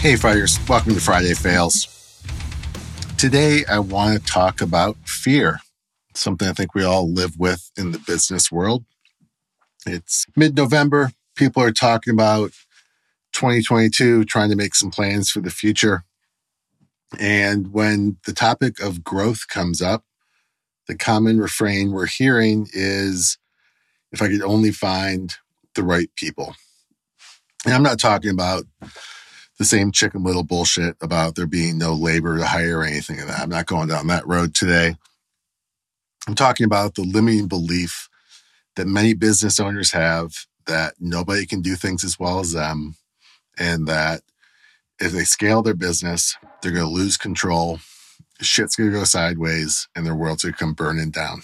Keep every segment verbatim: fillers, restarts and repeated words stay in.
Hey, Fighters. Welcome to Friday Fails. Today, I want to talk about fear, something I think we all live with in the business world. It's mid-November. People are talking about twenty twenty-two, trying to make some plans for the future. And when the topic of growth comes up, the common refrain we're hearing is, if I could only find the right people. And I'm not talking about the same Chicken Little bullshit about there being no labor to hire or anything of that. I'm not going down that road today. I'm talking about the limiting belief that many business owners have that nobody can do things as well as them, and that if they scale their business, they're going to lose control, shit's going to go sideways, and their world's going to come burning down.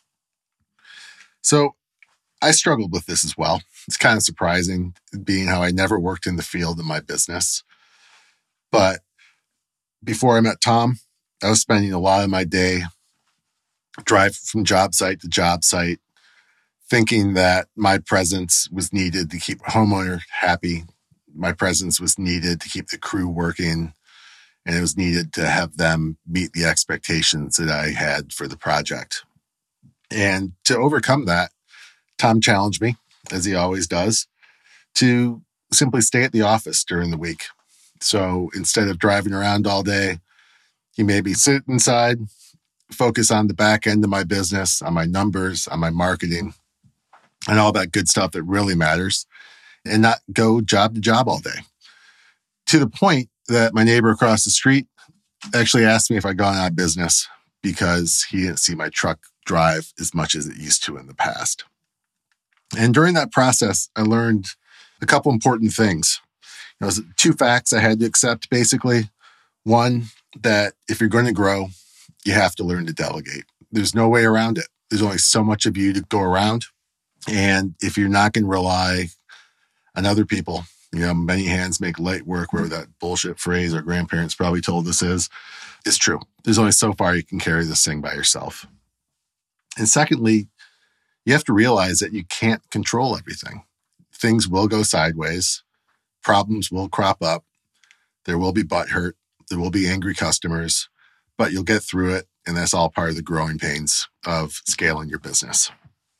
So I struggled with this as well. It's kind of surprising, being how I never worked in the field of my business. But before I met Tom, I was spending a lot of my day driving from job site to job site, thinking that my presence was needed to keep a homeowner happy. My presence was needed to keep the crew working, and it was needed to have them meet the expectations that I had for the project. And to overcome that, Tom challenged me, as he always does, to simply stay at the office during the week. So instead of driving around all day, he made me sit inside, focus on the back end of my business, on my numbers, on my marketing, and all that good stuff that really matters, and not go job to job all day. To the point that my neighbor across the street actually asked me if I'd gone out of business because he didn't see my truck drive as much as it used to in the past. And during that process, I learned a couple important things. You know, two facts I had to accept, basically. One, that if you're going to grow, you have to learn to delegate. There's no way around it. There's only so much of you to go around. And if you're not going to rely on other people, you know, many hands make light work, wherever that bullshit phrase our grandparents probably told us is, is true. There's only so far you can carry this thing by yourself. And secondly, you have to realize that you can't control everything. Things will go sideways. Problems will crop up. There will be butthurt. There will be angry customers, but you'll get through it. And that's all part of the growing pains of scaling your business.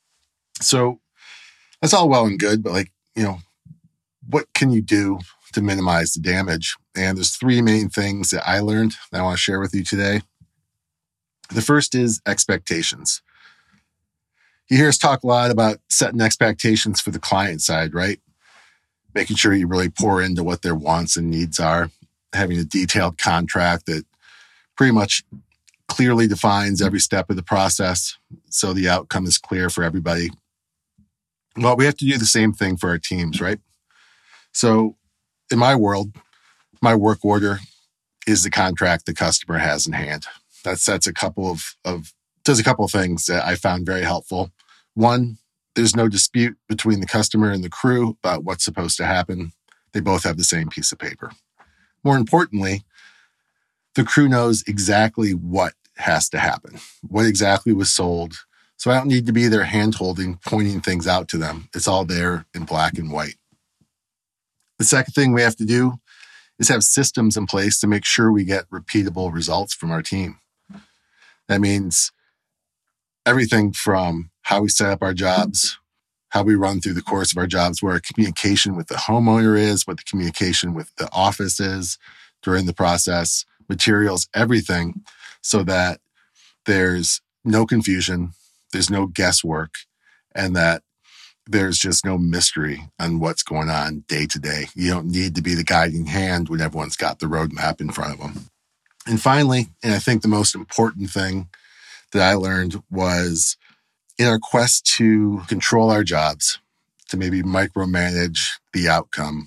So that's all well and good, but like, you know, what can you do to minimize the damage? And there's three main things that I learned that I want to share with you today. The first is expectations. You hear us talk a lot about setting expectations for the client side, right? Making sure you really pour into what their wants and needs are, having a detailed contract that pretty much clearly defines every step of the process so the outcome is clear for everybody. Well, we have to do the same thing for our teams, right? So in my world, my work order is the contract the customer has in hand. That sets a couple of, of does a couple of things that I found very helpful. One, there's no dispute between the customer and the crew about what's supposed to happen. They both have the same piece of paper. More importantly, the crew knows exactly what has to happen, what exactly was sold. So I don't need to be there hand-holding, pointing things out to them. It's all there in black and white. The second thing we have to do is have systems in place to make sure we get repeatable results from our team. That means everything from how we set up our jobs, how we run through the course of our jobs, where our communication with the homeowner is, what the communication with the office is during the process, materials, everything, so that there's no confusion, there's no guesswork, and that there's just no mystery on what's going on day to day. You don't need to be the guiding hand when everyone's got the roadmap in front of them. And finally, and I think the most important thing that I learned was, in our quest to control our jobs, to maybe micromanage the outcome,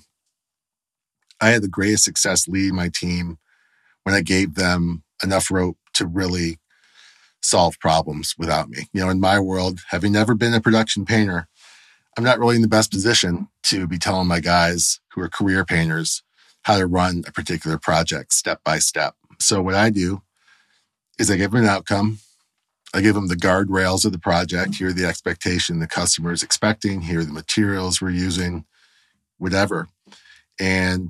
I had the greatest success leading my team when I gave them enough rope to really solve problems without me. You know, in my world, having never been a production painter, I'm not really in the best position to be telling my guys who are career painters how to run a particular project step by step. So what I do is I give them an outcome. I give them the guardrails of the project. Here are the expectation the customer is expecting. Here are the materials we're using, whatever. And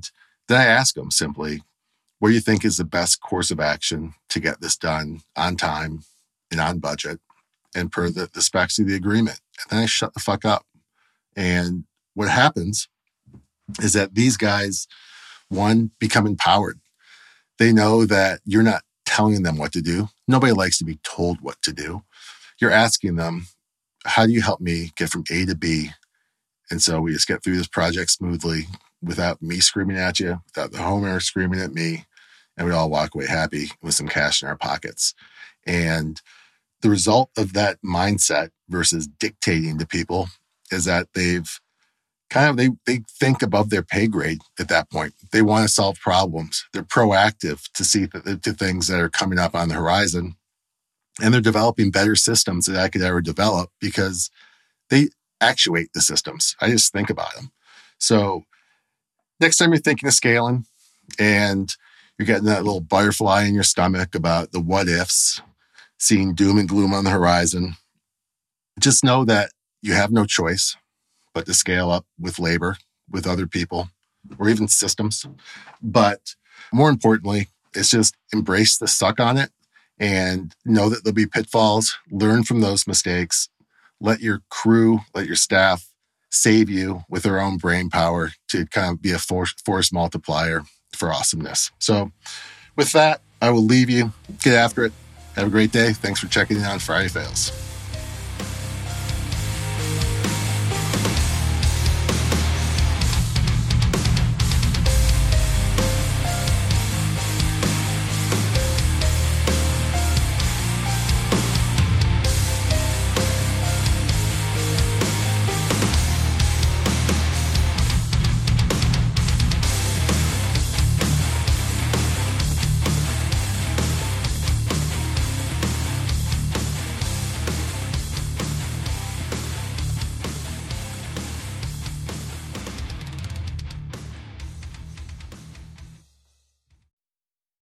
Then I ask them simply, what do you think is the best course of action to get this done on time and on budget and per the, the specs of the agreement? And then I shut the fuck up. And what happens is that these guys, one, become empowered. They know that you're not telling them what to do. Nobody likes to be told what to do. You're asking them, how do you help me get from A to B? And so we just get through this project smoothly without me screaming at you, without the homeowner screaming at me. And we all walk away happy with some cash in our pockets. And the result of that mindset versus dictating to people is that they've kind of, they, they think above their pay grade at that point. They want to solve problems. They're proactive to see the, to things that are coming up on the horizon. And they're developing better systems that I could ever develop because they actuate the systems. I just think about them. So next time you're thinking of scaling and you're getting that little butterfly in your stomach about the what ifs, seeing doom and gloom on the horizon, just know that you have no choice but to scale up with labor, with other people, or even systems. But more importantly, it's just embrace the suck on it and know that there'll be pitfalls, learn from those mistakes, let your crew, let your staff save you with their own brain power to kind of be a force, force multiplier for awesomeness. So with that, I will leave you. Get after it. Have a great day. Thanks for checking in on Friday Fails.